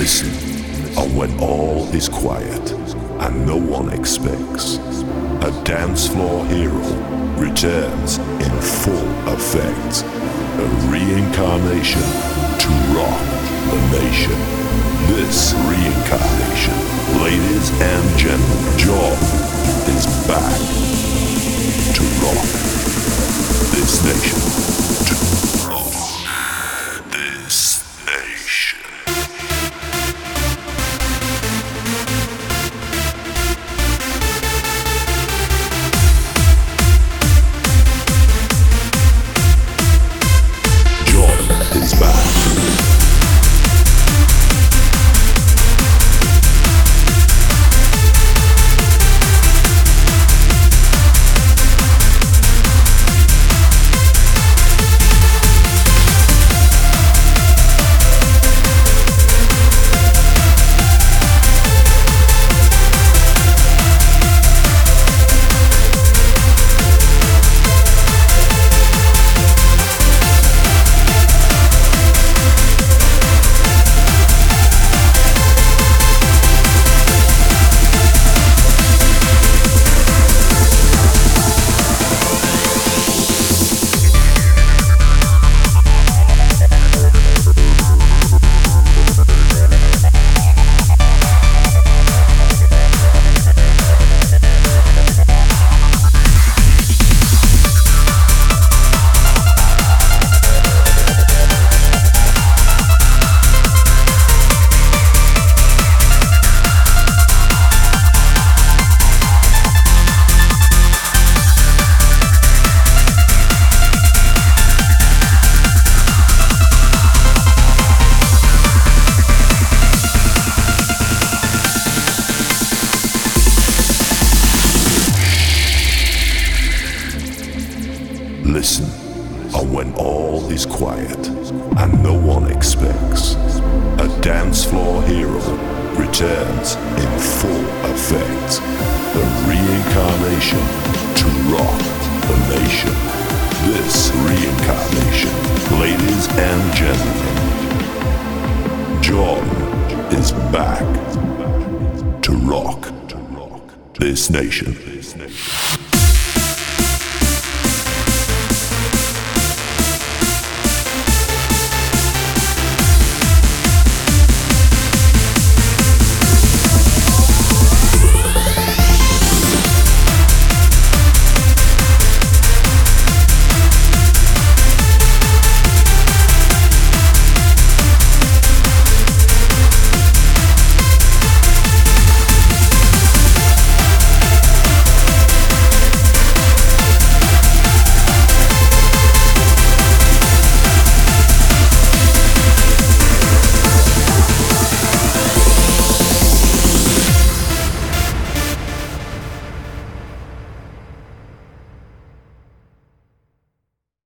Listen, and when all is quiet and no one expects, a dance floor hero returns in full effect. A reincarnation to rock the nation. This reincarnation, ladies and gentlemen, John is back to rock this nation. To rock this nation. Is back. Listen, and when all is quiet and no one expects, a dance floor hero returns in full effect. The reincarnation to rock the nation. This reincarnation, ladies and gentlemen, John is back to rock this nation.